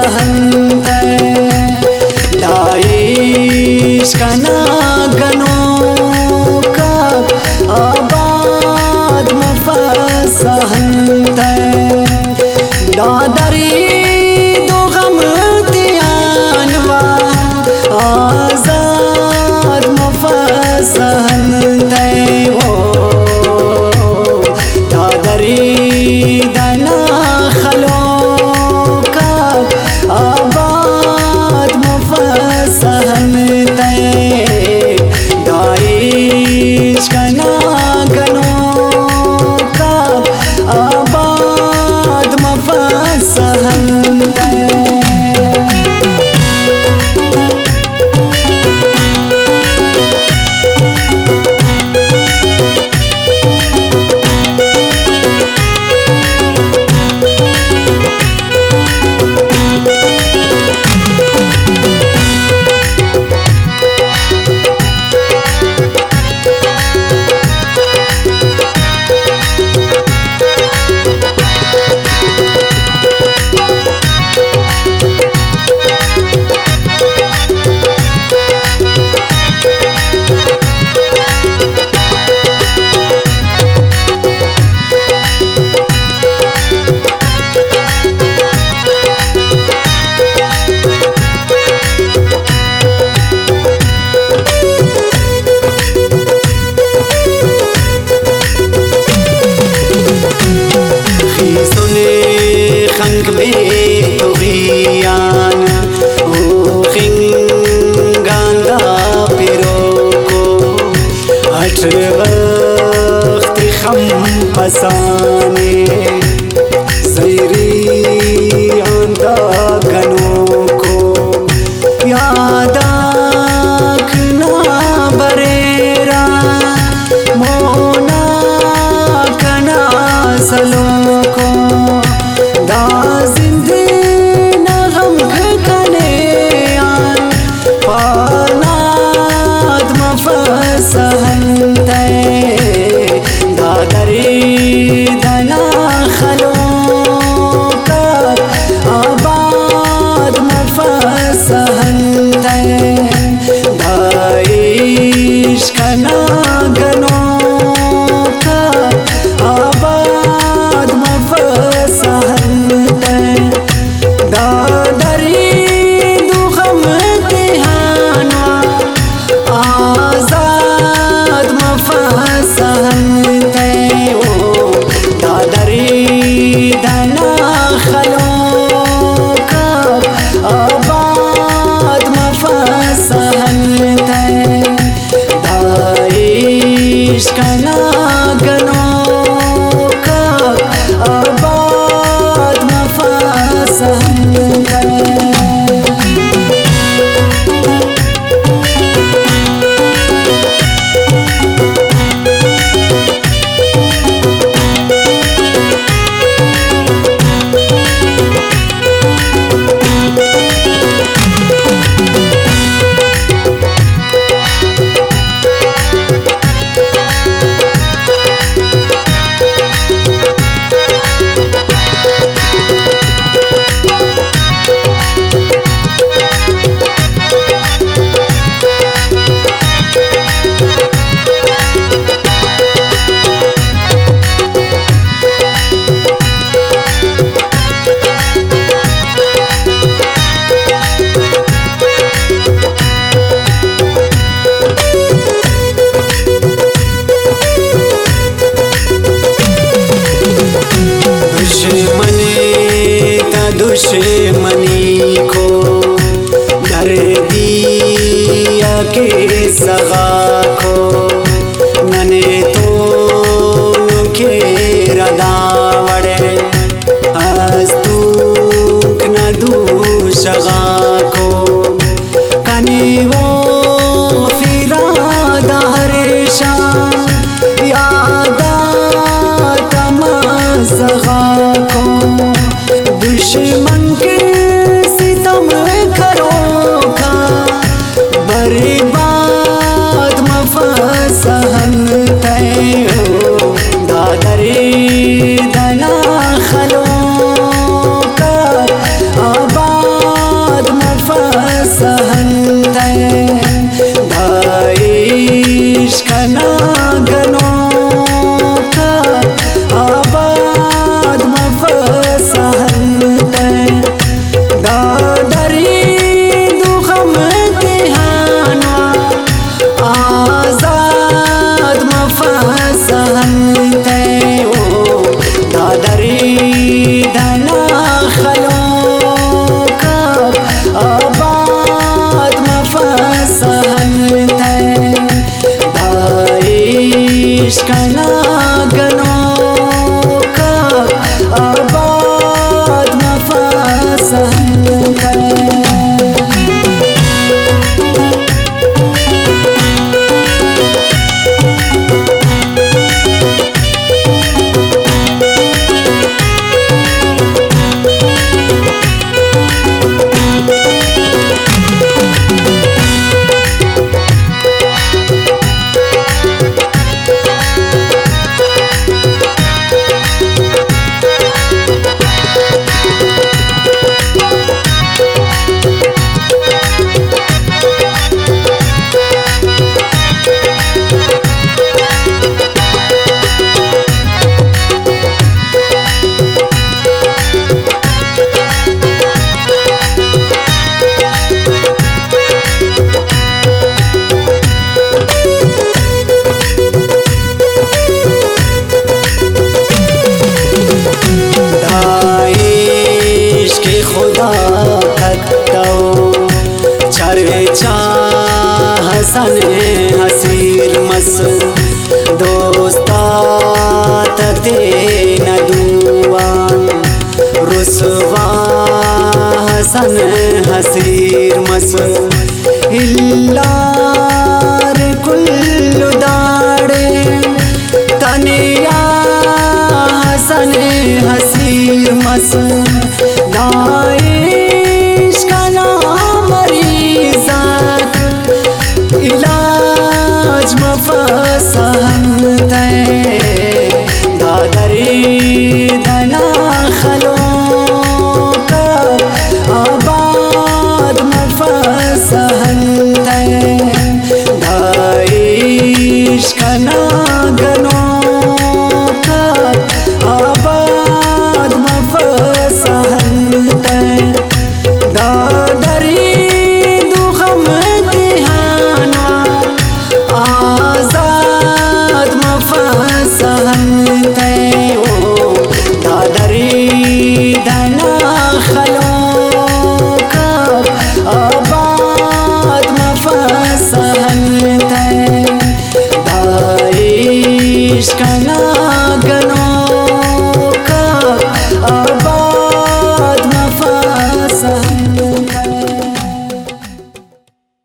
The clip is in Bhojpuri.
सहन दाइश कना गनों का आबाद मुफसहन दादरी दो गम तियानवा आजाद मुफसहन वो दादरी दना खलो का आबाद मुफसहन दाइश कना गनों का आबाद मुफसहन खंग में तो गियान ओ खिंगांगा पिरो को हट वक्त खम पसाने सैरी आंदा गनों को याद आखना बरेरा मोना कना सलों को जिंदे नगम खने आन पानाद मुफसहन दादरी दना खलो का आबाद मुफसहन दाइश कना गनों का आबाद मुफसहन दादरी दुखम तिहाना आजाद मुफसहन वो दादरी दना खलो का आबाद मुफसहन दाइश कना गनों का आबाद मुफसहन दुश्मनी को डर दिया के सगा को नने तो के रदावड़े हस्तूक न दूसगा को कने वो फिरा दहरेशा यादा तमसगा को दुश्मन के सितम करो का बर्बाद मुफसहन हो दादरी दना खलो का आबाद हसन हसीर मस दोस्तात ते न दुआन रुसवा हसन हसीर मस हिल्लार कुल्लु दाड़े तनिया हसन हसीर मस गाए